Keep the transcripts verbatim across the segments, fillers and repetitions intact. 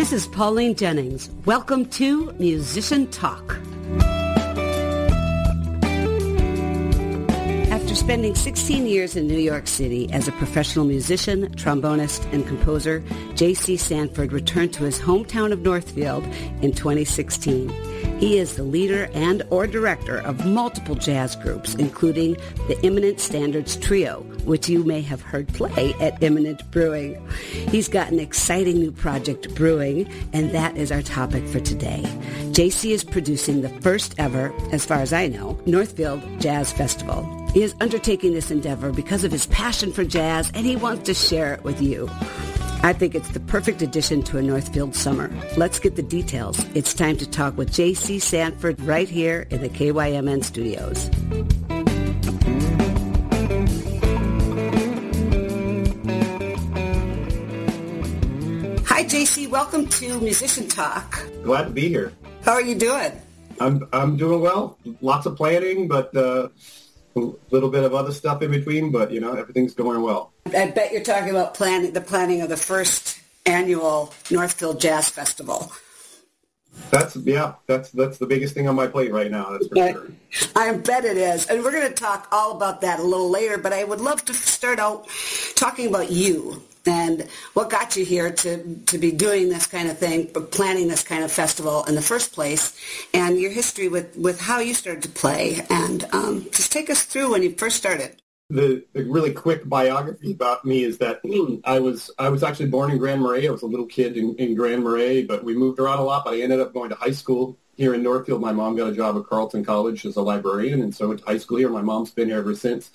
This is Pauline Jennings. Welcome to Musician Talk. After spending sixteen years in New York City as a professional musician, trombonist, and composer, J C Sanford returned to his hometown of Northfield in twenty sixteen. He is the leader and or director of multiple jazz groups, including the Imminent Standards Trio, which you may have heard play at Imminent Brewing. He's got an exciting new project brewing, and that is our topic for today. J C is producing the first ever, as far as I know, Northfield Jazz Festival. He is undertaking this endeavor because of his passion for jazz, and he wants to share it with you. I think it's the perfect addition to a Northfield summer. Let's get the details. It's time to talk with J C Sanford right here in the K Y M N studios. Hi, J C. Welcome to Musician Talk. Glad to be here. How are you doing? I'm I'm doing well. Lots of planning, but uh, a little bit of other stuff in between. But you know, everything's going well. I bet you're talking about planning the planning of the first annual Northfield Jazz Festival. That's yeah. That's that's the biggest thing on my plate right now. That's for I, sure. I bet it is, and we're going to talk all about that a little later. But I would love to start out talking about you and what got you here to, to be doing this kind of thing, planning this kind of festival in the first place, and your history with, with how you started to play. And um, just take us through when you first started. The, the really quick biography about me is that I was I was actually born in Grand Marais. I was a little kid in, in Grand Marais, but we moved around a lot. But I ended up going to high school here in Northfield. My mom got a job at Carleton College as a librarian, and so I went to high school here. My mom's been here ever since.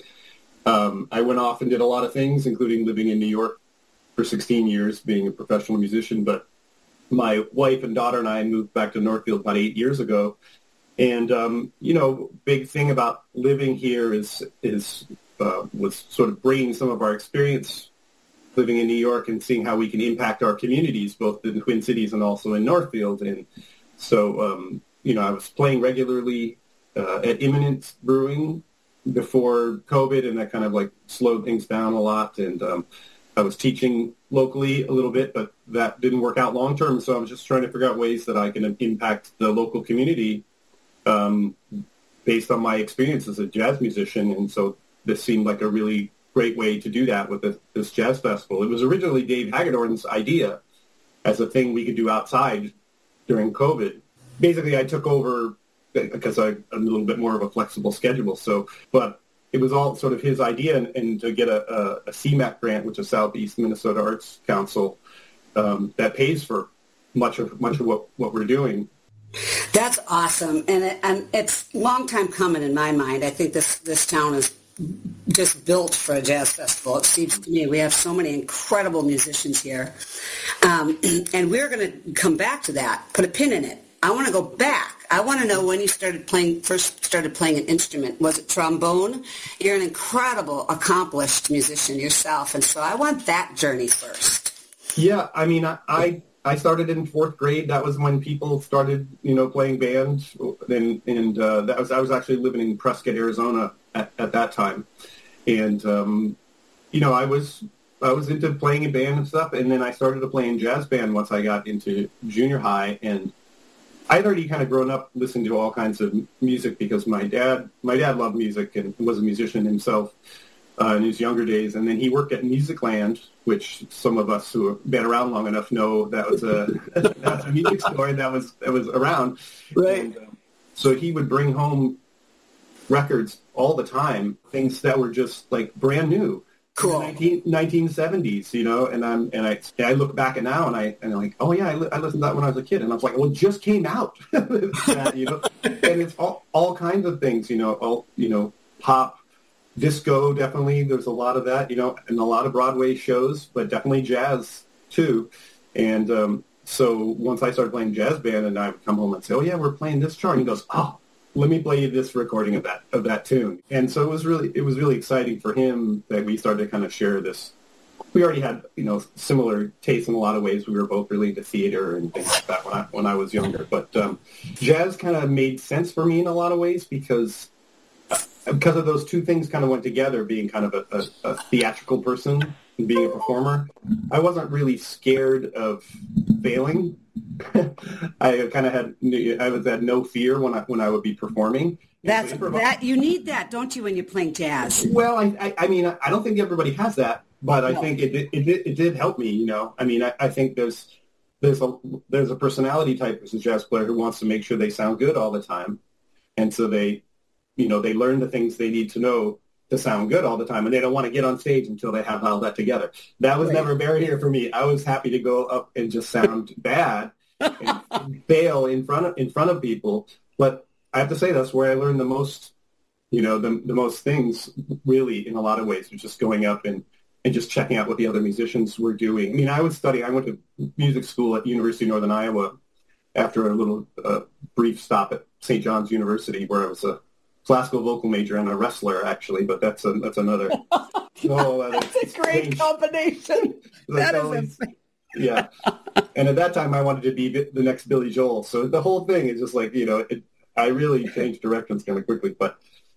Um, I went off and did a lot of things, including living in New York for sixteen years, being a professional musician. But my wife and daughter and I moved back to Northfield about eight years ago. And, um, you know, big thing about living here is is uh, was sort of bringing some of our experience living in New York and seeing how we can impact our communities, both in the Twin Cities and also in Northfield. And so, um, you know, I was playing regularly uh, at Imminent Brewing before COVID, and that kind of like slowed things down a lot. And um, I was teaching locally a little bit, but that didn't work out long term. So I was just trying to figure out ways that I can impact the local community um, based on my experience as a jazz musician. And so this seemed like a really great way to do that with this, this jazz festival. It was originally Dave Hagedorn's idea as a thing we could do outside during COVID. Basically, I took over because I, I'm a little bit more of a flexible schedule. So, but it was all sort of his idea, and, and to get a, a, a C M A C grant, which is Southeast Minnesota Arts Council, um, that pays for much of much of what, what we're doing. That's awesome, and, it, and it's a long time coming in my mind. I think this, this town is just built for a jazz festival. It seems to me we have so many incredible musicians here, um, and we're going to come back to that, put a pin in it. I want to go back. I want to know when you started playing, first started playing an instrument. Was it trombone? You're an incredible, accomplished musician yourself, and so I want that journey first. Yeah, I mean, I I, I started in fourth grade. That was when people started, you know, playing band, and and uh, that was I was actually living in Prescott, Arizona at, at that time, and um, you know, I was I was into playing in band and stuff, and then I started to play in jazz band once I got into junior high, and I'd already kind of grown up listening to all kinds of music because my dad, my dad loved music and was a musician himself uh, in his younger days. And then he worked at Musicland, which some of us who have been around long enough know that was a that's a music store that was that was around. Right. And, um, so he would bring home records all the time, things that were just like brand new. Cool. nineteen, nineteen seventies, you know, and I'm and I and I look back at now and I and I'm like, oh yeah, I, li- I listened to that when I was a kid, and I was like, well, it just came out, that, you know, and it's all all kinds of things, you know, all you know, pop, disco, definitely. There's a lot of that, you know, and a lot of Broadway shows, but definitely jazz too. And um, so once I started playing jazz band, and I would come home and say, oh yeah, we're playing this chart, and he goes, oh, let me play you this recording of that of that tune. And so it was really it was really exciting for him that we started to kind of share this. We already had, you know, similar tastes in a lot of ways. We were both really into theater and things like that when I when I was younger. But um, jazz kind of made sense for me in a lot of ways because uh, because of those two things kind of went together. Being kind of a, a, a theatrical person and being a performer, I wasn't really scared of failing. I kind of had, I was had no fear when I, when I would be performing. That's that. You need that, don't you, when you're playing jazz? Well, I, I, I mean, I don't think everybody has that, but I No. think it, it, it, did, it did help me, you know. I mean, I, I think there's, there's a, there's a personality type as a jazz player who wants to make sure they sound good all the time. And so they, you know, they learn the things they need to know to sound good all the time, and they don't want to get on stage until they have all that together. That was Right. never a barrier for me. I was happy to go up and just sound bad and fail in front of in front of people. But I have to say that's where I learned the most, you know, the the most things really in a lot of ways, was just going up and, and just checking out what the other musicians were doing. I mean, I was studying. I went to music school at the University of Northern Iowa after a little uh, brief stop at Saint John's University, where I was a classical vocal major and a wrestler, actually, but that's a, that's another. Oh, uh, That's a great combination. That is always, a... yeah. And at that time, I wanted to be the next Billy Joel. So the whole thing is just like, you know, it, I really changed directions kind of quickly. But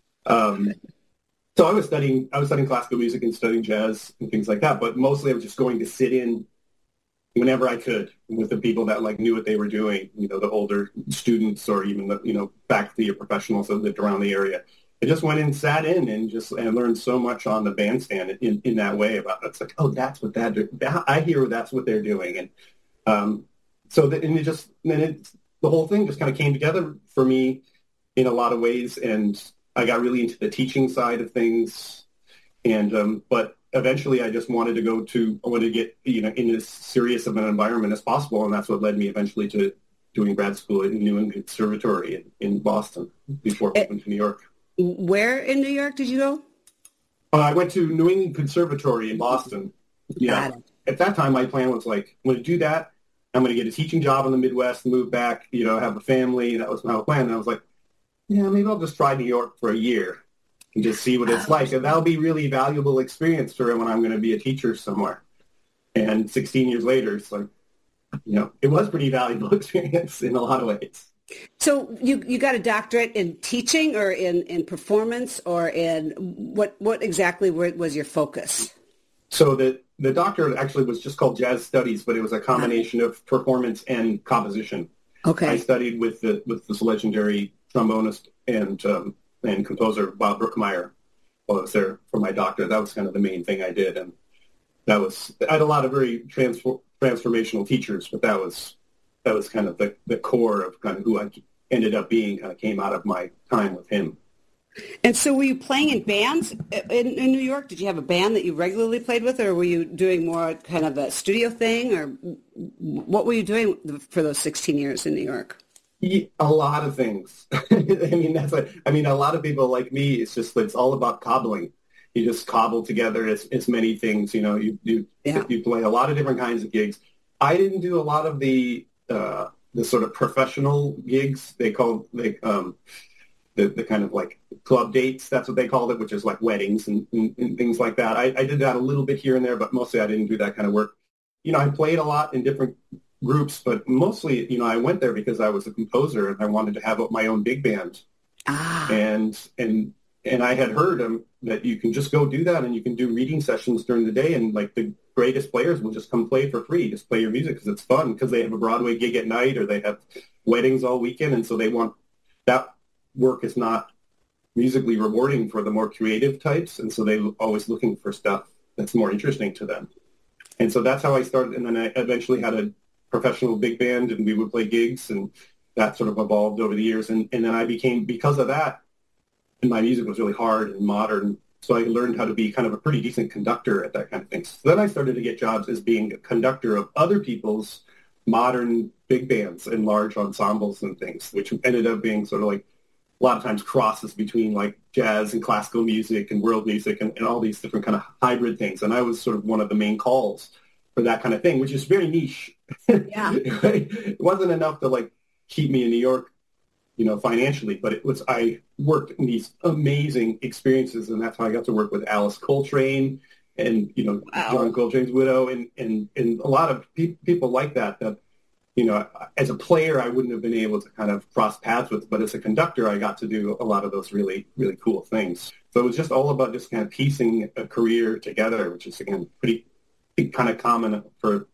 um, so I was studying, I was studying classical music and studying jazz and things like that. But mostly I was just going to sit in whenever I could with the people that like knew what they were doing, you know, the older students or even the, you know, faculty or professionals that lived around the area. I just went and sat in and just and learned so much on the bandstand in, in that way about it. It's like, oh, that's what that, that I hear that's what they're doing. And um, so that, and it just, then it, the whole thing just kind of came together for me in a lot of ways. And I got really into the teaching side of things. And, um, but eventually I just wanted to go to, I wanted to get, you know, in as serious of an environment as possible. And that's what led me eventually to doing grad school at New England Conservatory in, in Boston before moving to New York. Where in New York did you go? Uh, I went to New England Conservatory in Boston. Yeah. Got it. At that time, my plan was like, I'm going to do that. I'm going to get a teaching job in the Midwest, move back, you know, have a family. That was my plan. And I was like, yeah, maybe I'll just try New York for a year and just see what it's like. And that'll be really valuable experience for when I'm going to be a teacher somewhere. And sixteen years later, it's like, you know, it was pretty valuable experience in a lot of ways. So you you got a doctorate in teaching or in, in performance or in what what exactly was your focus? So the, the doctorate actually was just called Jazz Studies, but it was a combination of performance and composition. Okay. I studied with the with this legendary trombonist and um, and composer Bob Brookmeyer while I was there for my doctorate. That was kind of the main thing I did, and that was I had a lot of very transfor- transformational teachers, but that was that was kind of the, the core of kind of who I ended up being. Kind of came out of my time with him. And so were you playing in bands in, in New York? Did you have a band that you regularly played with, or were you doing more kind of a studio thing, or what were you doing for those sixteen years in New York? Yeah, a lot of things. I mean, that's a, I mean, a lot of people like me, it's just, it's all about cobbling. You just cobble together as, as many things, you know, you, you, Yeah. you play a lot of different kinds of gigs. I didn't do a lot of the, uh, the sort of professional gigs. They call, they, um, the, the kind of like club dates, that's what they called it, which is like weddings and, and, and things like that. I, I did that a little bit here and there, but mostly I didn't do that kind of work. You know, I played a lot in different groups, but mostly, you know, I went there because I was a composer and I wanted to have my own big band. Ah. And, and, and I had heard um, that you can just go do that and you can do reading sessions during the day and like the greatest players will just come play for free, just play your music because it's fun because they have a Broadway gig at night or they have weddings all weekend. And so they want that work is not musically rewarding for the more creative types. And so they're always looking for stuff that's more interesting to them. And so that's how I started. And then I eventually had a professional big band and we would play gigs and that sort of evolved over the years. And, and then I became, because of that, and my music was really hard and modern. So I learned how to be kind of a pretty decent conductor at that kind of thing. So then I started to get jobs as being a conductor of other people's modern big bands and large ensembles and things, which ended up being sort of like a lot of times crosses between like jazz and classical music and world music and, and all these different kind of hybrid things. And I was sort of one of the main calls for that kind of thing, which is very niche. Yeah. It wasn't enough to like keep me in New York, you know, financially, but it was, I worked in these amazing experiences and that's how I got to work with Alice Coltrane and, you know, Wow. John Coltrane's widow and, and, and a lot of pe- people like that, that, you know, as a player, I wouldn't have been able to kind of cross paths with, but as a conductor, I got to do a lot of those really, really cool things. So it was just all about just kind of piecing a career together, which is, again, pretty kind of common for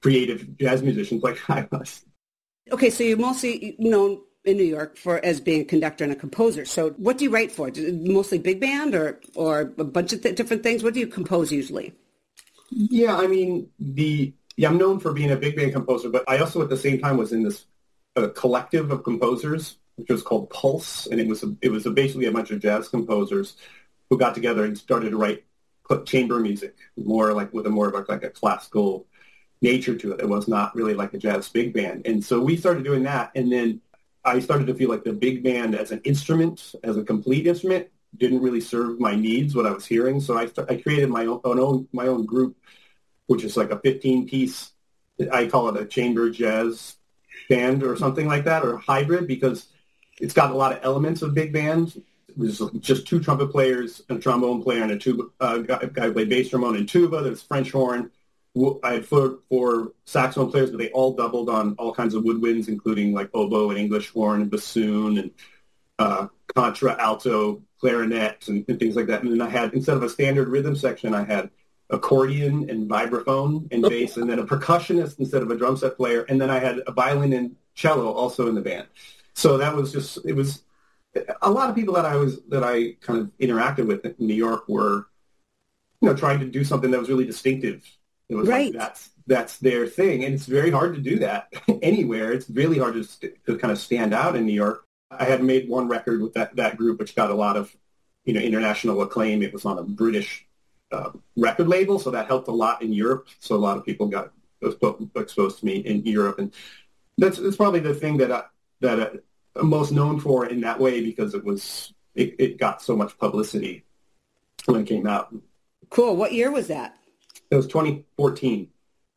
creative jazz musicians like I was. Okay, so you're mostly known in New York for as being a conductor and a composer. So what do you write for? Mostly big band or, or a bunch of th- different things? What do you compose usually? Yeah, I mean, the yeah, I'm known for being a big band composer, but I also at the same time was in this uh, collective of composers, which was called Pulse, and it was a, it was a, basically a bunch of jazz composers who got together and started to write chamber music, more like with a more of a, like a classical nature to it. It was not really like a jazz big band, and so we started doing that, and then I started to feel like the big band as an instrument, as a complete instrument, didn't really serve my needs, what I was hearing. So I, I created my own, own my own group, which is like a fifteen-piece, I call it a chamber jazz band or something like that, or hybrid, because it's got a lot of elements of big band. It was just two trumpet players, a trombone player, and a tuba, uh, guy, guy who played bass trombone and tuba. There's French horn. I had four, four saxophone players, but they all doubled on all kinds of woodwinds, including like oboe and English horn and bassoon and uh, contra, alto, clarinet, and, and things like that. And then I had, instead of a standard rhythm section, I had accordion and vibraphone and bass, and then a percussionist instead of a drum set player. And then I had a violin and cello also in the band. So that was just, it was, a lot of people that I was, that I kind of interacted with in New York were, you know, trying to do something that was really distinctive. It was right. like that's that's their thing, and it's very hard to do that anywhere. It's really hard to, st- to kind of stand out in New York. I had made one record with that, that group, which got a lot of, you know, international acclaim. It was on a British uh, record label, so that helped a lot in Europe. So a lot of people got exposed to me in Europe, and that's, that's probably the thing that I, that I'm most known for in that way, because it was it, it got so much publicity when it came out. Cool. What year was that? It was twenty fourteen.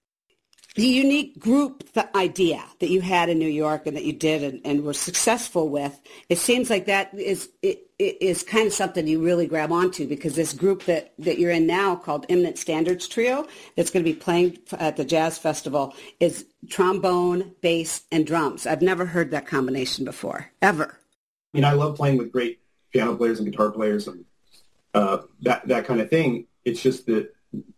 The unique group the idea that you had in New York and that you did and, and were successful with, it seems like that is it, it is kind of something you really grab onto, because this group that, that you're in now called Eminent Standards Trio that's going to be playing at the Jazz Festival is trombone, bass, and drums. I've never heard that combination before, ever. I mean, I love playing with great piano players and guitar players and uh, that, that kind of thing. It's just that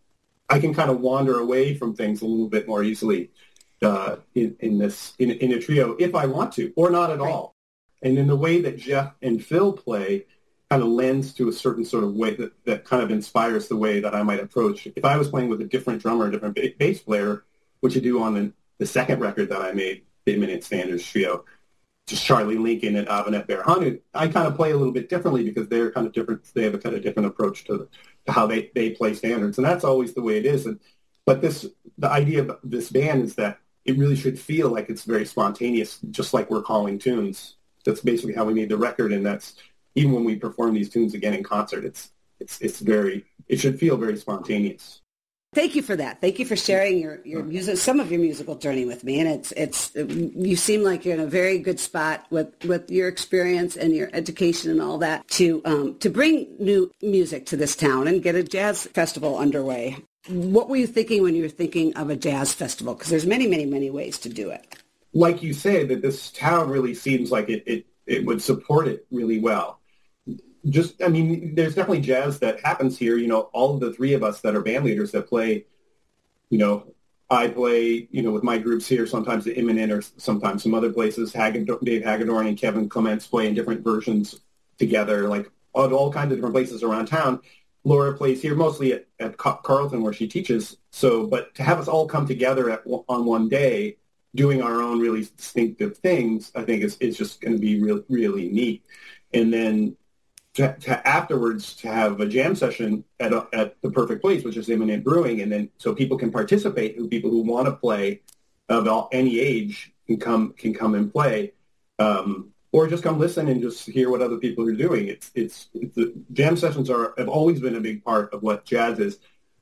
I can kind of wander away from things a little bit more easily uh, in, in this in, in a trio if I want to, or not at right. all. And in the way that Jeff and Phil play kind of lends to a certain sort of way that, that kind of inspires the way that I might approach. If I was playing with a different drummer, a different bass player, which I do on the, the second record that I made, the Eminent Standards Trio, just Charlie Lincoln and Avanet Berhanu, I kind of play a little bit differently because they're kind of different. They have a kind of different approach to, to how they, they play standards. And that's always the way it is. And, but this, the idea of this band is that it really should feel like it's very spontaneous, just like we're calling tunes. That's basically how we made the record. And that's, even when we perform these tunes again in concert, it's, it's, it's very, it should feel very spontaneous. Thank you for that. Thank you for sharing your, your music, some of your musical journey with me. And it's, it's, you seem like you're in a very good spot with, with your experience and your education and all that to, um, to bring new music to this town and get a jazz festival underway. What were you thinking when you were thinking of a jazz festival? Because there's many, many, many ways to do it. Like you say, that this town really seems like it, it, it would support it really well. Just, I mean, there's definitely jazz that happens here. You know, all of the three of us that are band leaders that play, you know, I play, you know, with my groups here, sometimes the Imminent or sometimes some other places. Hagedorn, Dave Hagedorn and Kevin Clements play in different versions together, like all, all kinds of different places around town. Laura plays here mostly at, at Carleton where she teaches. So, but to have us all come together at, on one day doing our own really distinctive things, I think is, is just going to be really, really neat. And then To, to afterwards to have a jam session at a, at the perfect place, which is Imminent Brewing, and then so people can participate, who people who want to play of all, any age can come can come and play, um, or just come listen and just hear what other people are doing. It's it's, it's the jam sessions are have always been a big part of what jazz is,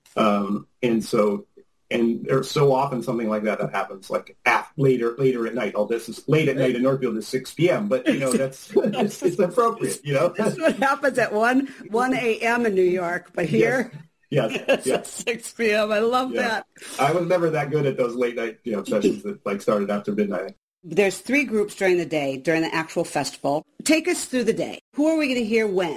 um, and so. And there's so often something like that that happens, like after, later later at night. All this is late at night in Northfield is six p.m., but, you know, that's it's, it's appropriate, you know. That's what happens at one a.m. in New York, but here yes, yes, it's yes. at six p.m. I love yeah. that. I was never that good at those late night, you know, sessions that, like, started after midnight. There's three groups during the day, during the actual festival. Take us through the day. Who are we going to hear when?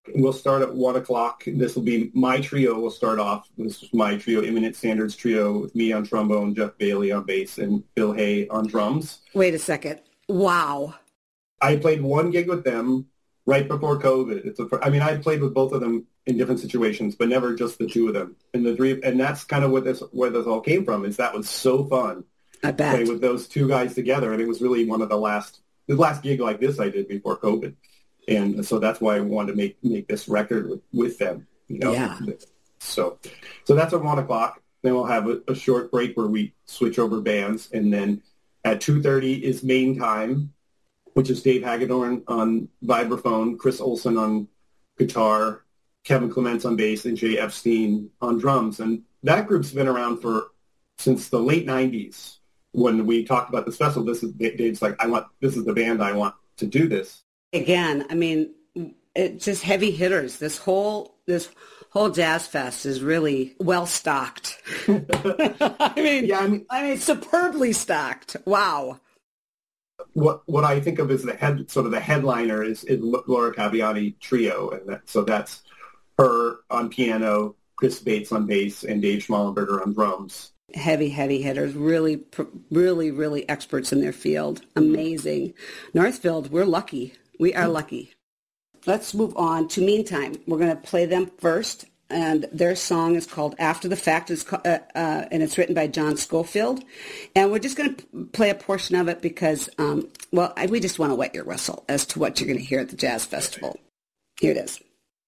We'll start at one o'clock. This will be my trio. We'll start off. This is my trio, Imminent Standards Trio, with me on trombone, Jeff Bailey on bass, and Bill Hay on drums. Wait a second. Wow. I played one gig with them right before COVID. It's a, I mean, I played with both of them in different situations, but never just the two of them. And the three, and that's kind of what this, where this all came from. Is that was so fun. I bet. Play with those two guys together, and it was really one of the last, the last gig like this I did before COVID. And so that's why I wanted to make make this record with, with them. You know? Yeah. So, so that's at one o'clock. Then we'll have a, a short break where we switch over bands, and then at two thirty is main time, which is Dave Hagedorn on vibraphone, Chris Olson on guitar, Kevin Clements on bass, and Jay Epstein on drums. And that group's been around for since the late nineties. When we talked about this festival, this is Dave's like, I want this is the band I want to do this. Again, I mean, it just heavy hitters. This whole this whole Jazz Fest is really well stocked. I mean, yeah, I mean, I mean, superbly stocked. Wow. What what I think of as the head, sort of the headliner is, is Laura Caviani Trio, and that, so that's her on piano, Chris Bates on bass, and Dave Schmallenberger on drums. Heavy, heavy hitters, really, really, really experts in their field. Amazing. Northfield, we're lucky. We are lucky. Let's move on to Meantime. We're going to play them first, and their song is called After the Fact, it's, uh, uh, and it's written by John Schofield. And we're just going to play a portion of it because, um, well, I, we just want to wet your whistle as to what you're going to hear at the Jazz Festival. Here it is.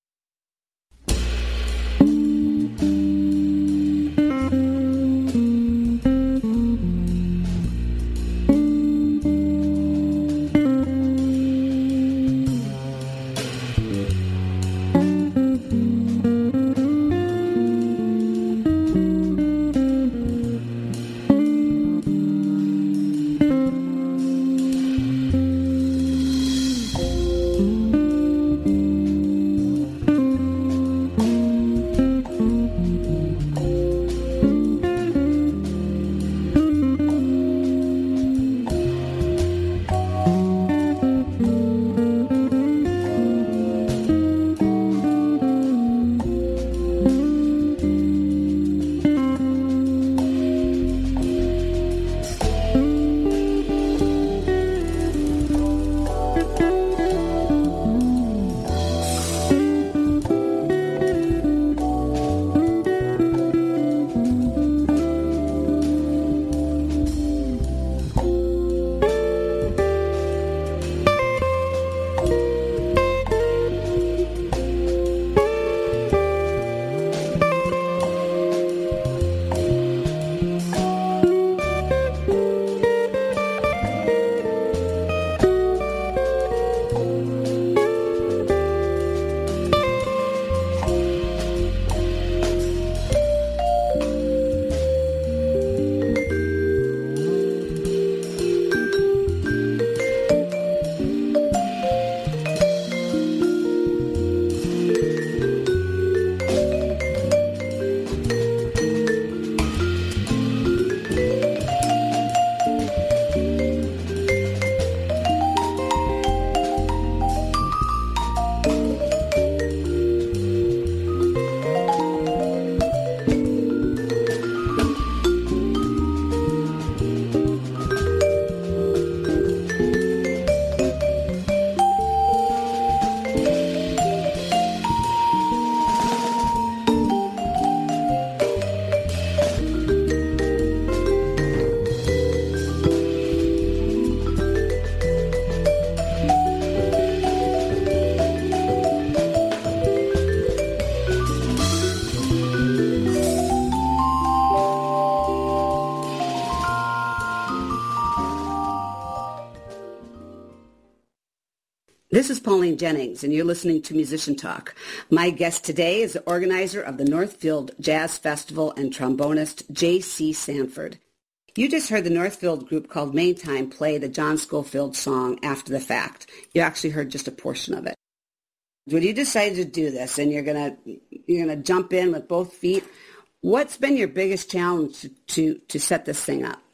This is Pauline Jennings, and you're listening to Musician Talk. My guest today is the organizer of the Northfield Jazz Festival and trombonist J C Sanford. You just heard the Northfield group called Main Time play the John Schofield song After the Fact. You actually heard just a portion of it. When you decided to do this and you're gonna you're gonna jump in with both feet, what's been your biggest challenge to, to, to set this thing up?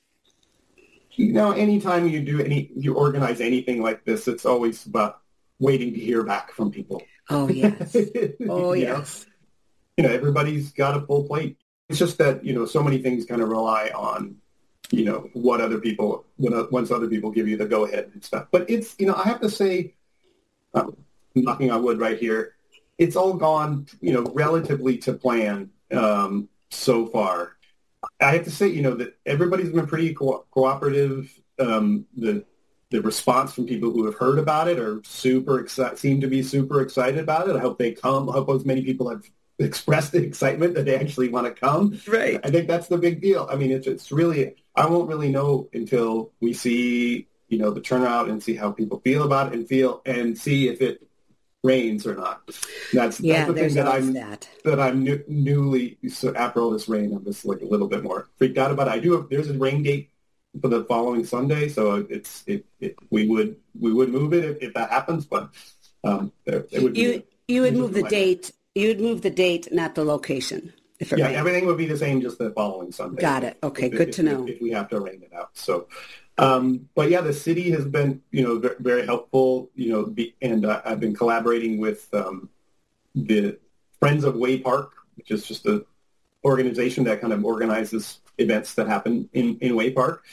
You know, anytime you do any, you organize anything like this, it's always about waiting to hear back from people. Oh, yes. Oh, you yes. know? You know, everybody's got a full plate. It's just that, you know, so many things kind of rely on, you know, what other people, when uh, once other people give you the go-ahead and stuff. But it's, you know, I have to say, um, knocking on wood right here, it's all gone, you know, relatively to plan um, so far. I have to say, you know, that everybody's been pretty co- cooperative. Um, the the response from people who have heard about it are super excited, seem to be super excited about it. I hope they come. I hope as many people have expressed the excitement that they actually want to come. Right. I think that's the big deal. I mean, it's it's really, I won't really know until we see, you know, the turnout and see how people feel about it and feel and see if it rains or not. That's, yeah, that's the thing that I'm that. that I'm new, newly so after all this rain, I'm just like a little bit more freaked out about it. I do have, there's a rain date for the following Sunday, so it's it, it we would we would move it if, if that happens, but um, it, it would be you you would move the like, date. You would move the date, not the location. If it yeah, rained. Everything would be the same, just the following Sunday. Got it. Okay, if, good if, to know. If, if we have to rain it out, so. Um, but yeah, the city has been, you know, very, very helpful, you know, be, and uh, I've been collaborating with um, the Friends of Way Park, which is just an organization that kind of organizes events that happen in, in Way Park.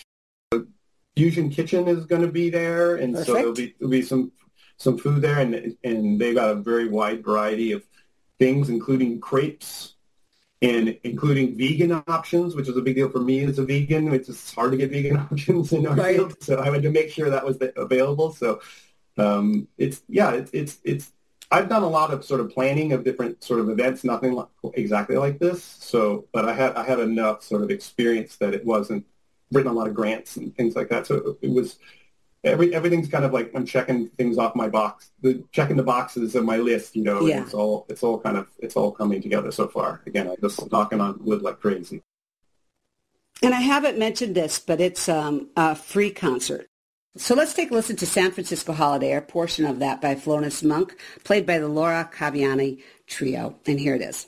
Fusion Kitchen is going to be there, and Perfect. so there'll be there'll be some some food there, and and they've got a very wide variety of things, including crepes and including vegan options, which is a big deal for me as a vegan. It's just hard to get vegan options in our Right. field, so I had to make sure that was available. So um, it's yeah, it's it's it's. I've done a lot of sort of planning of different sort of events, nothing like, exactly like this. So, but I had I had enough sort of experience that it wasn't written a lot of grants and things like that. So it was every everything's kind of like I'm checking things off my box, the checking the boxes of my list. You know, Yeah. and it's all it's all kind of it's all coming together so far. Again, I'm just knocking on wood like crazy. And I haven't mentioned this, but it's um, a free concert. So let's take a listen to San Francisco Holiday, a portion of that by Thelonious Monk, played by the Laura Caviani Trio. And here it is.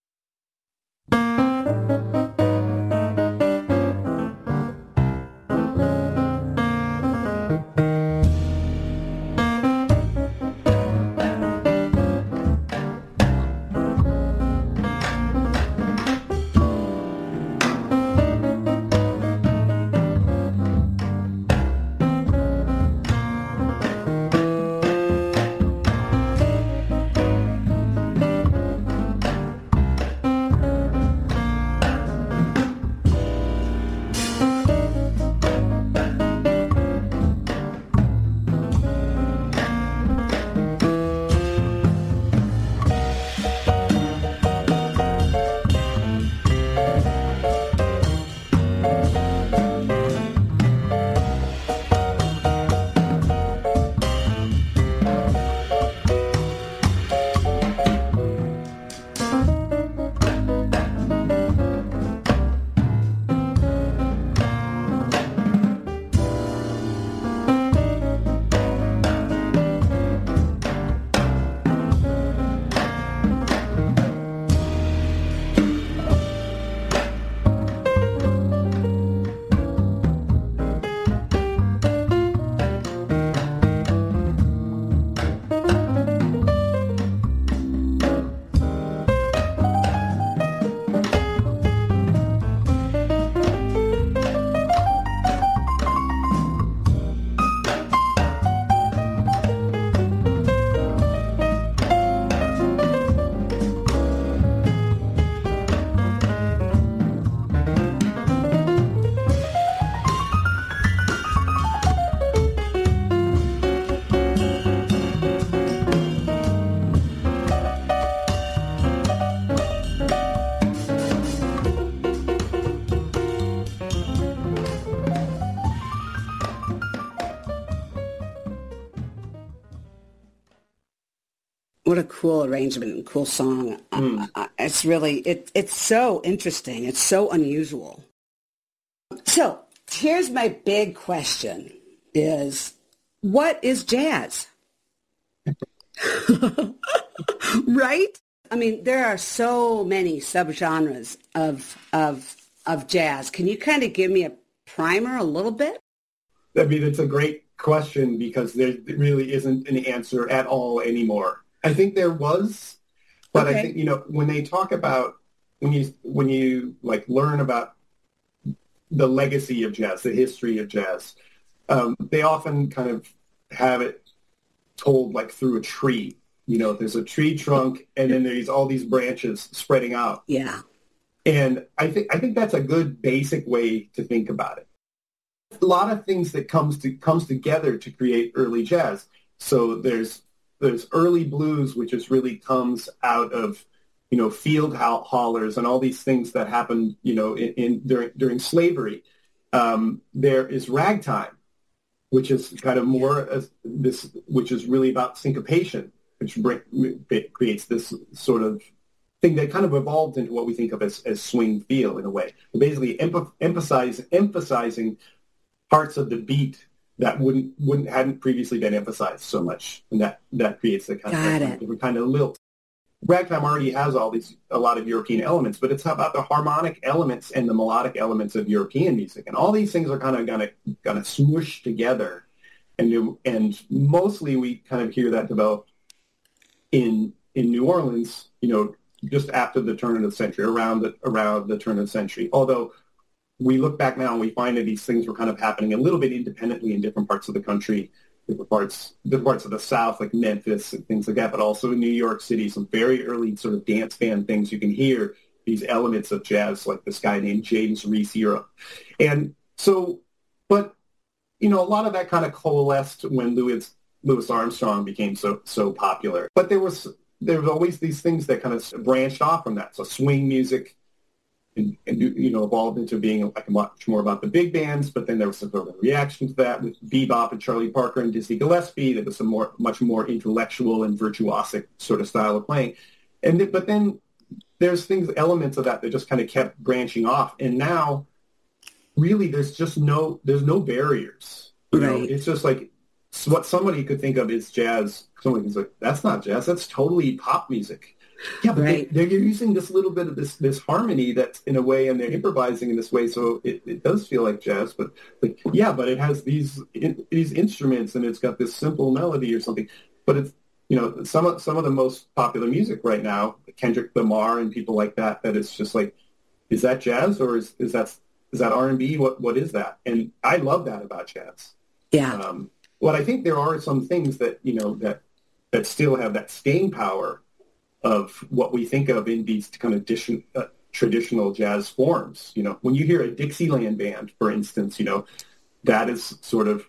What a cool arrangement and cool song. Mm. Uh, it's really, it, it's so interesting. It's so unusual. So here's my big question is, what is jazz? Right? I mean, there are so many subgenres of, of, of jazz. Can you kind of give me a primer a little bit? I mean, it's a great question because there really isn't an answer at all anymore. I think there was, but Okay. I think, you know, when they talk about, when you, when you like learn about the legacy of jazz, the history of jazz, um, they often kind of have it told like through a tree. You know, there's a tree trunk and then there's all these branches spreading out. Yeah. And I think I think that's a good basic way to think about it. A lot of things that comes to comes together to create early jazz. So there's there's early blues, which is really comes out of, you know, field ho- haulers and all these things that happened, you know, in, in during during slavery. Um, there is ragtime, which is kind of more as this, which is really about syncopation, which bring, creates this sort of thing that kind of evolved into what we think of as, as swing feel in a way. Basically, emph- emphasize emphasizing parts of the beat that wouldn't wouldn't hadn't previously been emphasized so much, and that that creates a kind Got of it. different kind of lilt. Ragtime already has all these a lot of European elements, but it's about the harmonic elements and the melodic elements of European music, and all these things are kind of gonna gonna smoosh together, and and mostly we kind of hear that develop in in New Orleans, you know, just after the turn of the century, around the around the turn of the century. Although we look back now and we find that these things were kind of happening a little bit independently in different parts of the country, different parts different parts of the South, like Memphis and things like that, but also in New York City, some very early sort of dance band things. You can hear these elements of jazz, like this guy named James Reese Europe. And so, but, you know, a lot of that kind of coalesced when Louis Louis Armstrong became so so popular. But there was there was always these things that kind of branched off from that. So swing music, and, and you know, evolved into being like much more about the big bands. But then there was sort of a reaction to that with bebop and Charlie Parker and Dizzy Gillespie. There was some more, much more intellectual and virtuosic sort of style of playing. And th- but then there's things, elements of that that just kind of kept branching off. And now, really, there's just no there's no barriers. You know, Right. it's just like what somebody could think of as jazz. Somebody's like, that's not jazz. That's totally pop music. Yeah, but Right. they, they're using this little bit of this this harmony that's in a way, and they're improvising in this way, so it, it does feel like jazz. But like, yeah, but it has these in, these instruments, and it's got this simple melody or something. But it's, you know, some of some of the most popular music right now, Kendrick Lamar and people like that. That it's just like, is that jazz or is is that is that R and B? What what is that? And I love that about jazz. Yeah. Um, Well, I think there are some things that, you know, that that still have that staying power of what we think of in these kind of dish, uh, traditional jazz forms. You know, when you hear a Dixieland band, for instance, you know, that is sort of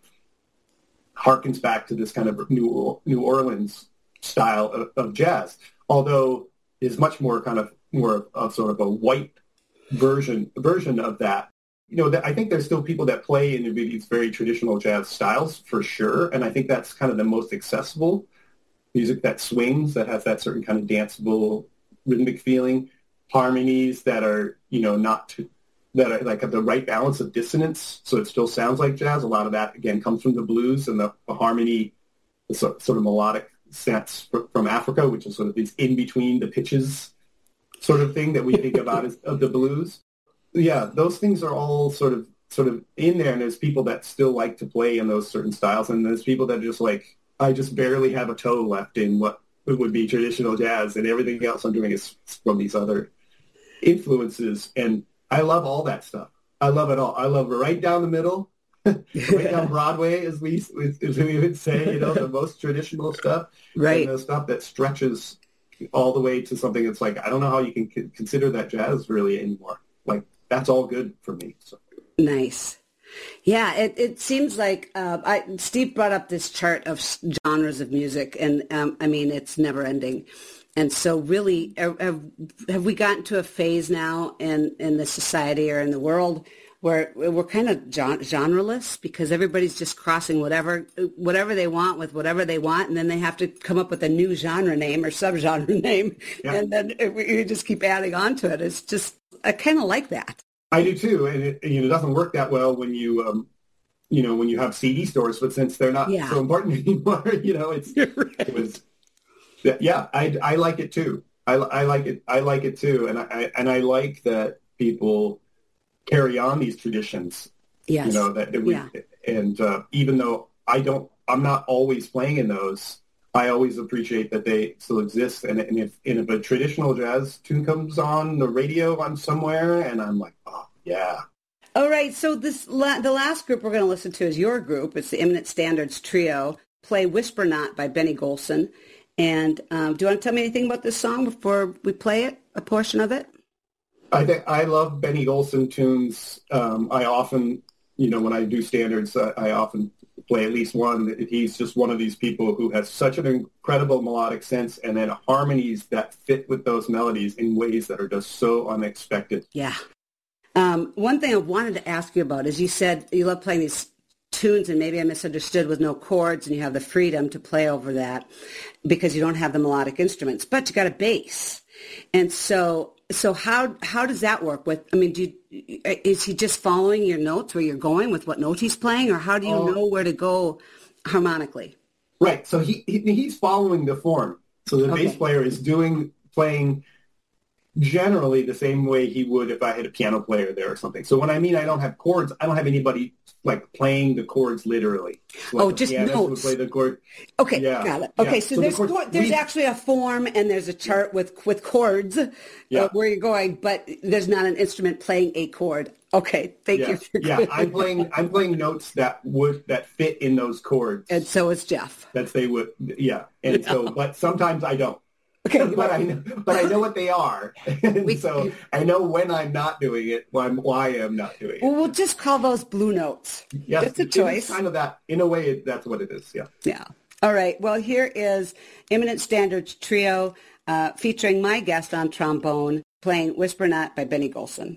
harkens back to this kind of New New Orleans style of, of jazz, although is much more kind of more of sort of a white version version of that. You know, I think there's still people that play in these very traditional jazz styles for sure, and I think that's kind of the most accessible music that swings, that has that certain kind of danceable rhythmic feeling, harmonies that are, you know, not too, that are like at the right balance of dissonance, so it still sounds like jazz. A lot of that, again, comes from the blues and the, the harmony, the sort, sort of melodic sense from Africa, which is sort of these in between the pitches sort of thing that we think about as of the blues. Yeah, those things are all sort of sort of in there, and there's people that still like to play in those certain styles, and there's people that are just like, I just barely have a toe left in what would be traditional jazz, and everything else I'm doing is from these other influences. And I love all that stuff. I love it all. I love it right down the middle, right down Broadway, as we as we would say, you know, the most traditional stuff, Right. and the stuff that stretches all the way to something that's like, I don't know how you can c- consider that jazz really anymore. Like, that's all good for me. So. Nice. Yeah, it, it seems like uh, I, Steve brought up this chart of genres of music, and um, I mean, it's never ending. And so really, have, have we gotten to a phase now in, in the society or in the world where we're kind of genreless because everybody's just crossing whatever whatever they want with whatever they want, and then they have to come up with a new genre name or subgenre name, yeah. And then we just keep adding on to it. It's just, I kind of like that. I do too, and it, you know, it doesn't work that well when you, um, you know, when you have C D stores. But since they're not yeah. so important anymore, you know, it's right. it was, yeah, I, I like it too. I, I like it. I like it too, and I and I like that people carry on these traditions. Yes, you know that, that we, yeah. and uh, even though I don't, I'm not always playing in those. I always appreciate that they still exist. And, and, if, and if a traditional jazz tune comes on the radio, I'm somewhere, and I'm like, oh, yeah. All right, so this la- the last group we're going to listen to is your group. It's the Imminent Standards Trio. Play Whisper Not by Benny Golson. And um, do you want to tell me anything about this song before we play it, a portion of it? I think I love Benny Golson tunes. Um, I often, you know, when I do standards, I, I often play at least one. He's just one of these people who has such an incredible melodic sense and then harmonies that fit with those melodies in ways that are just so unexpected. Yeah. Um, one thing I wanted to ask you about is you said you love playing these tunes, and maybe I misunderstood, with no chords, and you have the freedom to play over that because you don't have the melodic instruments, but you got a bass. And so so how how does that work with, I mean, do you, is he just following your notes where you're going with what note he's playing, or how do you Oh. know where to go harmonically? Right. So he, he he's following the form. So the Okay. bass player is doing playing generally the same way he would if I had a piano player there or something. So when I mean I don't have chords, I don't have anybody like playing the chords literally. So like Oh, the just pianist would notes. play the chord. Okay, Yeah, got it. yeah. Okay, so, So the there's chords- chord- there's we- actually a form and there's a chart with with chords Yeah. uh, where you're going, but there's not an instrument playing a chord. Okay, thank Yeah, you. For yeah. I'm playing I'm playing notes that would that fit in those chords. And so is Jeff. That's they would yeah. And so but sometimes I don't. Okay, but I know, but I know what they are, and We- so I know when I'm not doing it, why I'm, why I'm not doing it. well, we'll just call those blue notes. Yes, it's a it is choice. kind of that. In a way, it, that's what it is. Yeah. Yeah. All right. Well, here is Imminent Standards Trio uh, featuring my guest on trombone playing Whisper Not by Benny Golson.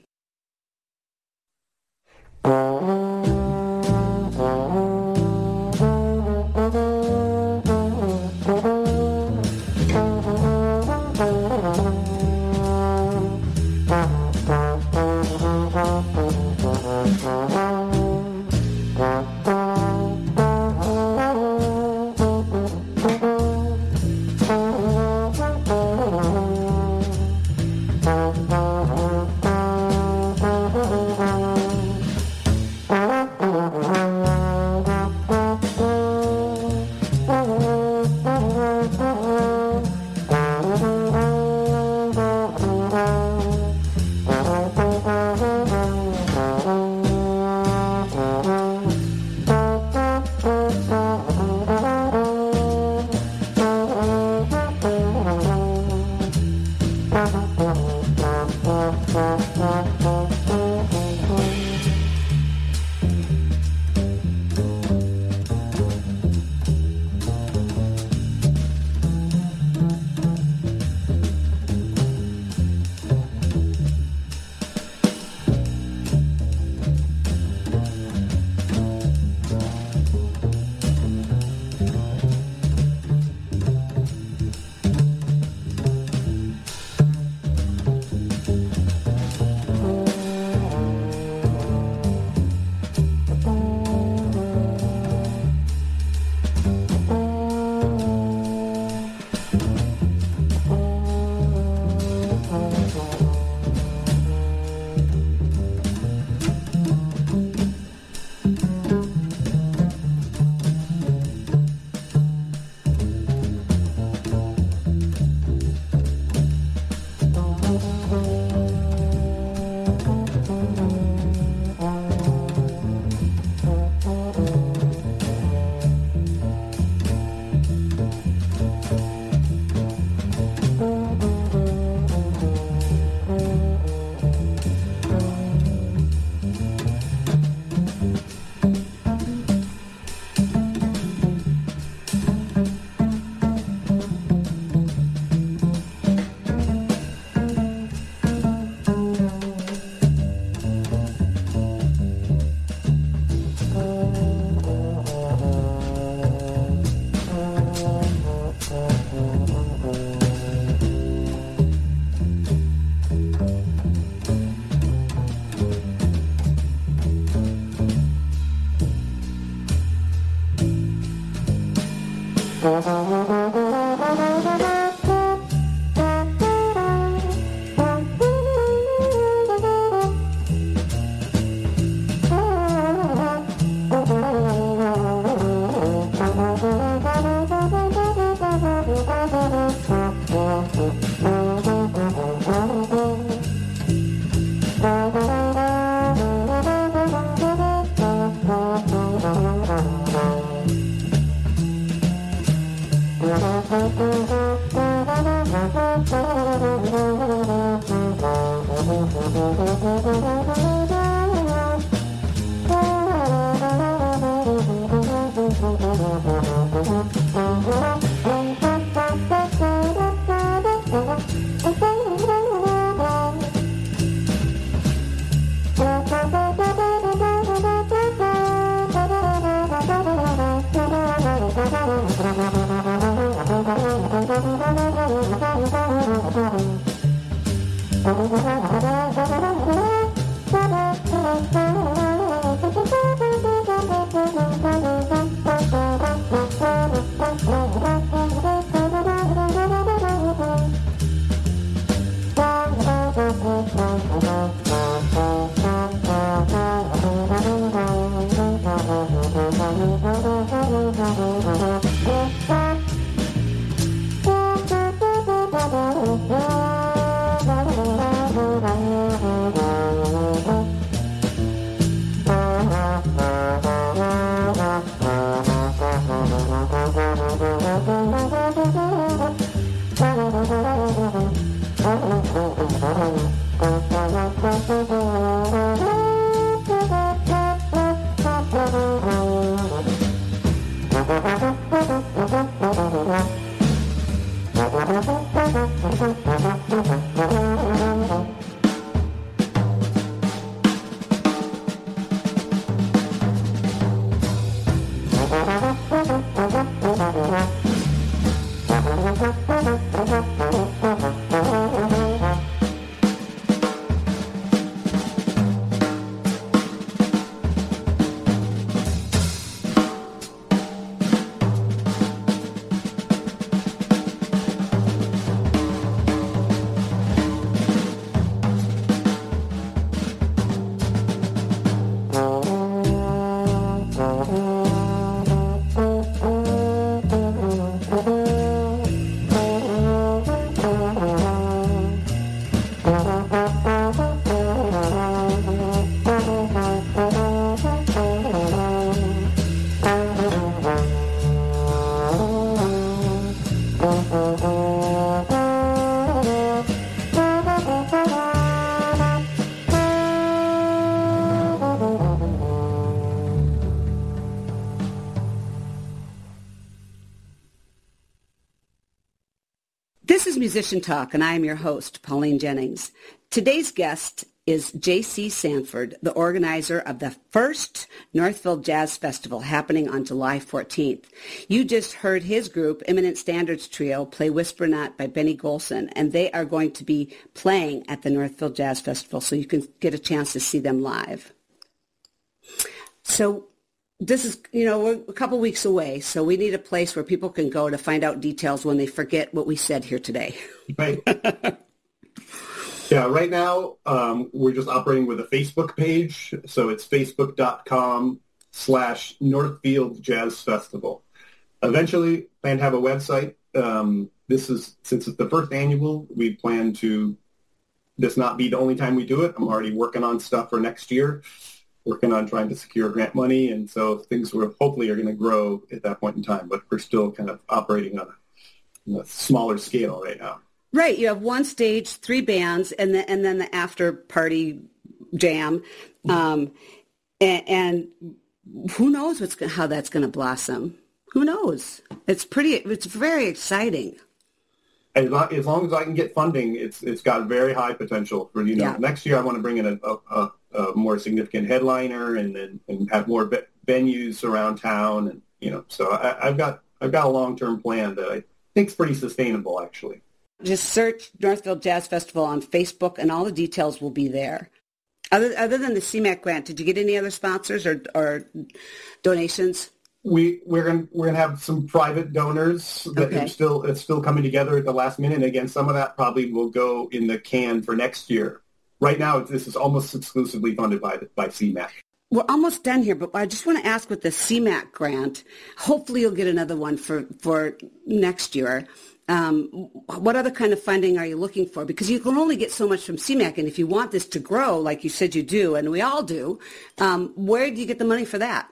This is Musician Talk, and I am your host, Pauline Jennings. Today's guest is J C Sanford, the organizer of the first Northfield Jazz Festival happening on July fourteenth. You just heard his group, Imminent Standards Trio, play Whisper Not by Benny Golson, and they are going to be playing at the Northfield Jazz Festival, so you can get a chance to see them live. So this is, you know, we're a couple weeks away, so we need a place where people can go to find out details when they forget what we said here today. Right. Yeah, right now um, we're just operating with a Facebook page, so it's facebook.com slash Northfield Jazz Festival. Eventually, plan to have a website. Um, this is, since it's the first annual, we plan to this not be the only time we do it. I'm already working on stuff for next year. Working on trying to secure grant money, and so things will hopefully are going to grow at that point in time, but we're still kind of operating on a, on a smaller scale right now. Right. You have one stage, three bands, and then, and then the after party jam. Um, and, and who knows what's how that's going to blossom? Who knows? It's pretty, it's very exciting. As long, as long as I can get funding, it's it's got very high potential for, you know, yeah. Next year I want to bring in a, a, a a more significant headliner and then and have more ve- venues around town, and you know, so I, I've got I've got a long term plan that I think is pretty sustainable, actually. Just search Northfield Jazz Festival on Facebook, and all the details will be there. Other other than the C MAC grant, did you get any other sponsors or or donations? We we're gonna we're gonna have some private donors that okay. are still it's still coming together at the last minute. And again, some of that probably will go in the can for next year. Right now, this is almost exclusively funded by by C MAC. We're almost done here, but I just want to ask with the C MAC grant, hopefully you'll get another one for, for next year. Um, what other kind of funding are you looking for? Because you can only get so much from C MAC, and if you want this to grow, like you said you do, and we all do, um, where do you get the money for that?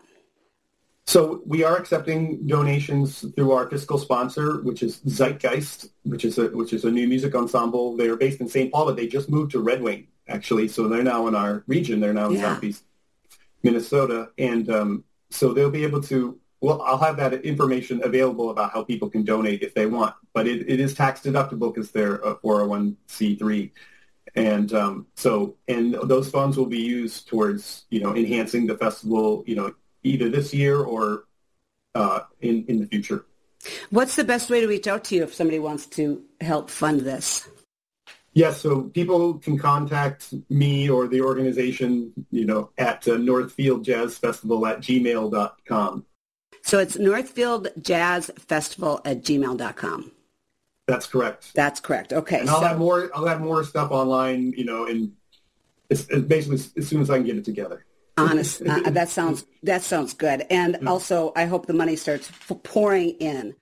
So we are accepting donations through our fiscal sponsor, which is Zeitgeist, which is a which is a new music ensemble. They're based in Saint Paul, but they just moved to Red Wing, actually. So they're now in our region. They're now in yeah. Southeast Minnesota. And um, so they'll be able to, well, I'll have that information available about how people can donate if they want. But it, it is tax deductible because they're a four oh one c three. And um, so, and those funds will be used towards, you know, enhancing the festival, you know, either this year or uh, in, in the future. What's the best way to reach out to you if somebody wants to help fund this? Yes, so people can contact me or the organization, you know, at uh, Northfield Jazz Festival at gmail dot com. So it's Northfield Jazz Festival at gmail dot com. That's correct. That's correct. Okay. And I'll so, have more. I'll have more stuff online, you know, and it's, it's basically as soon as I can get it together. Honest, uh, that sounds that sounds good. And yeah. also, I hope the money starts pouring in.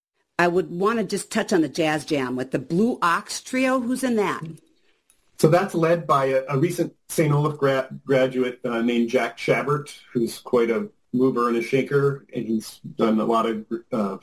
I would want to just touch on the Jazz Jam with the Blue Ox Trio. Who's in that? So that's led by a, a recent Saint Olaf gra- graduate uh, named Jack Shabert, who's quite a mover and a shaker, and he's done a lot of uh,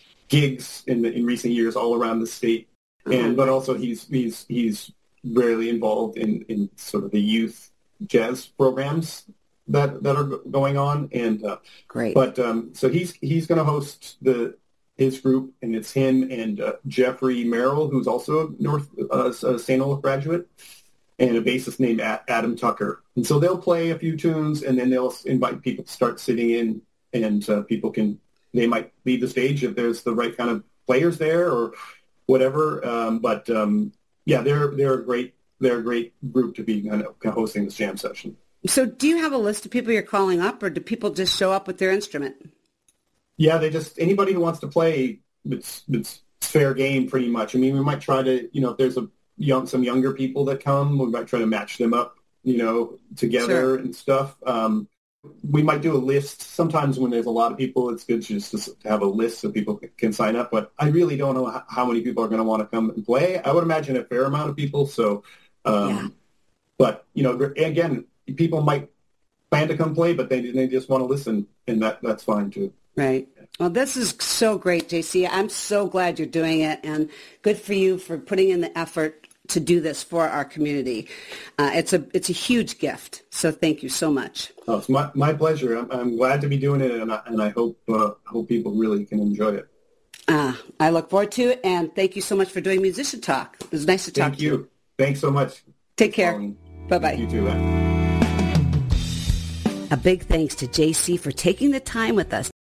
gigs in the, in recent years all around the state. And mm-hmm. but also he's he's he's rarely involved in, in sort of the youth jazz programs that that are going on. And uh, great. But um, so he's he's going to host the. his group, and it's him and uh, Jeffrey Merrill, who's also a North uh, Saint Olaf graduate, and a bassist named Adam Tucker. And so they'll play a few tunes, and then they'll invite people to start sitting in, and uh, people can, they might leave the stage if there's the right kind of players there or whatever. Um, but um, yeah, they're they're a great they're a great group to be kind of hosting this jam session. So do you have a list of people you're calling up, or do people just show up with their instrument? Yeah, they just, anybody who wants to play, it's, it's fair game pretty much. I mean, we might try to, you know, if there's a young, some younger people that come, we might try to match them up, you know, together sure. and stuff. Um, we might do a list. Sometimes when there's a lot of people, it's good just to have a list so people can sign up. But I really don't know how many people are going to want to come and play. I would imagine a fair amount of people. So, um, yeah. but, you know, again, people might plan to come play, but they they just want to listen, and that that's fine too. Right. Well, this is so great, J C. I'm so glad you're doing it, and good for you for putting in the effort to do this for our community. Uh, it's a it's a huge gift, so thank you so much. Oh, it's my, my pleasure. I'm, I'm glad to be doing it, and I, and I hope uh, hope people really can enjoy it. Uh, I look forward to it, and thank you so much for doing Musician Talk. It was nice to talk thank to you. you. Thanks so much. Take care. Bye-bye. You too, man. A big thanks to J C for taking the time with us